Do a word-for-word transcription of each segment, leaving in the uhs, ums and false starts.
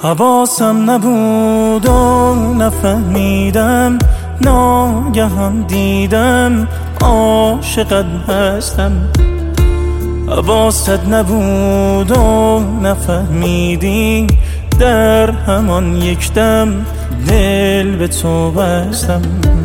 حواسم نبود و نفهمیدم، ناگهان دیدم عاشقت هستم. حواست نبود و نفهمیدی، در همان یک دم دل به تو بستم.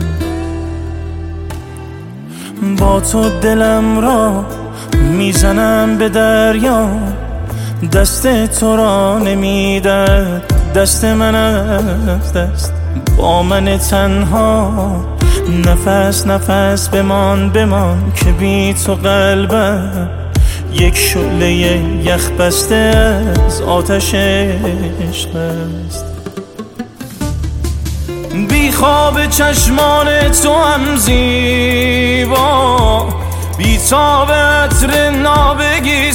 با تو دلم را میزنم به دریا، دست تو را نمیدد دست من از دست. با من تنها نفس نفس بمان بمان، که بی تو قلبم یک شعله یخ بسته از آتش عشق است. بی خواب چشمان تو هم زیبا، بی تاب عطر نابگی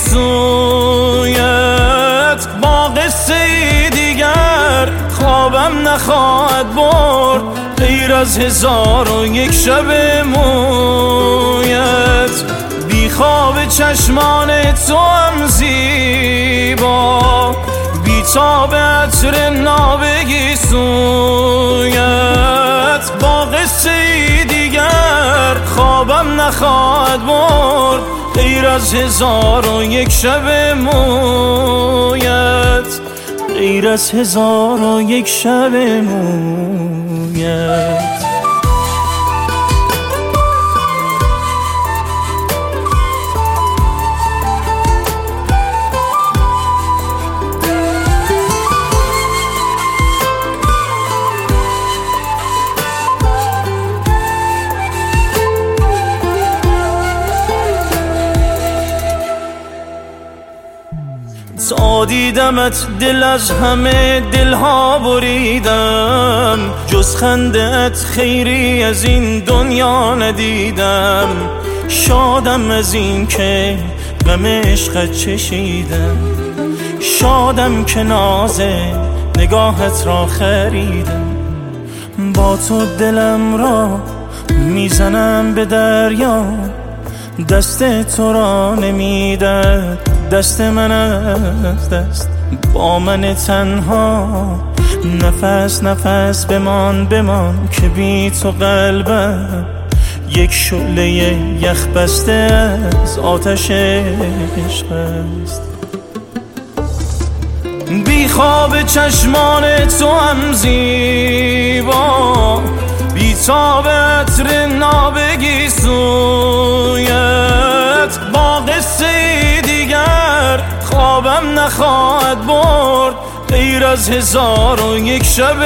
سویت. با قصه دیگر خوابم نخواهد برد، غیر از هزار و یک شب مویت. بی خواب چشمان تو هم زیبا، بی تاب عطر نابگی سویت. با قصه دیگر خوابم نخواهد برد، غیر از هزار و یک شب مویت. غیر از هزار و یک شب مویت. تا دیدمت دل از همه دلها بریدم، جز خنده‌ات خیری از این دنیا ندیدم. شادم از این که غم عشقت چشیدم، شادم که ناز نگاهت را خریدم. با تو دلم را میزنم به دریا، دست تو را نمیدد دست من از دست. با من تنها نفس نفس بمان بمان، که بی تو قلبم یک شعله یخ بسته از آتش عشق است. بی خواب چشمان تو هم زیبا، بی تاب عطر نابگی سویت. با قصه دیگر خوابم نخواهد برد، غیر از هزار و یک شب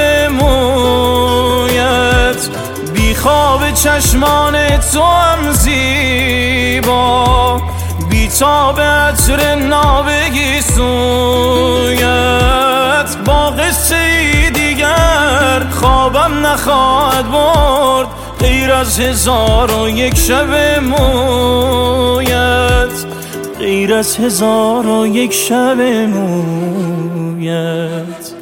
مویت. بی خواب چشمان تو هم زیبا، بی تاب عطر نابگی سویت. با قصه دیگر خوابم نخواهد برد، غیر از هزار و یک شب مویت. غیر از هزار و یک شب مویت.